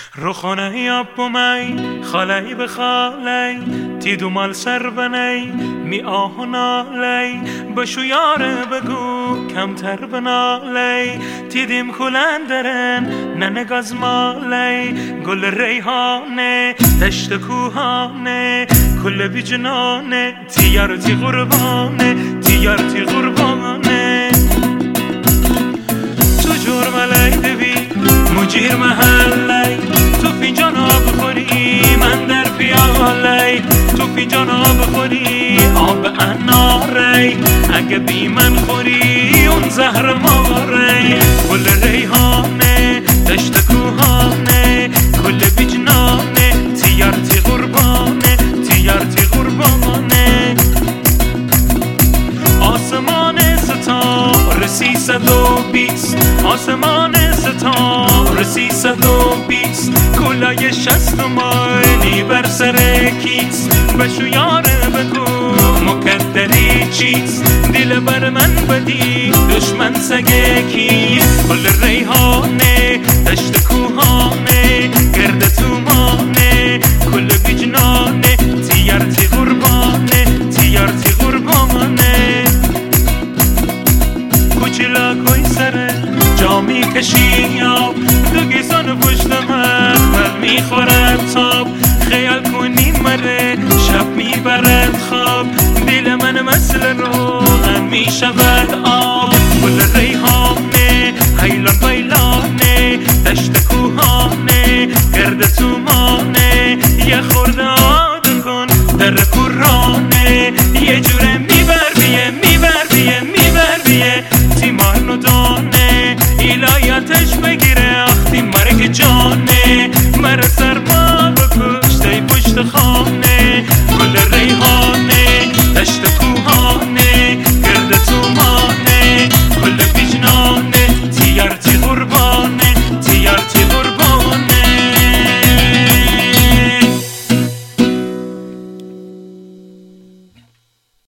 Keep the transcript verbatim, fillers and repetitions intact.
روخانه یا بومی خالی به خالی تی دومال سر بنی می آهنالی بشو یاره بگو کمتر بنالی تی دیم کلندرن ننگاز مالی گل ریحانه دشت کوهانه کل بی جنانه تی یار تی قربانه تی یار تی قربانه تو جور ملی دبی مجیر محلی تو فینجان آب خوری من در پیالی تو فینجان آب خوری آب اناری اگه بی من خوری اون زهر ماری گل ریحانه دشت کوهانه کل بی جنانه تیار تی قربانه تیار تی قربانه آسمان ستاره سیصد و بیست آسمان ستاره سیصد و بیست کلای شست و مایلی بر سر کیست بشو یاره بگو مکدری چیست دل بر من بدی دشمن سگه کیست گل ریحانه دشت کوهانه گرد تومانه کل بی جنانه تیار تی قربانه تیار تی قربانه کوچیلا کوی سره جامی کشی آب دو گیسان پشت مخمل میخورد تاب خیال کنی مره شب میبرد خواب دل من مثل روغن میشود آب گل ریحانه حیلان بیلانه دشت کوهانه گرد تومانه یه خورده آد کن در قرانه یه جوره میبر بیه میبر بیه میبر بیه تیمان و دانه ایلایتش بگیره اختی مرگ جانه مرسه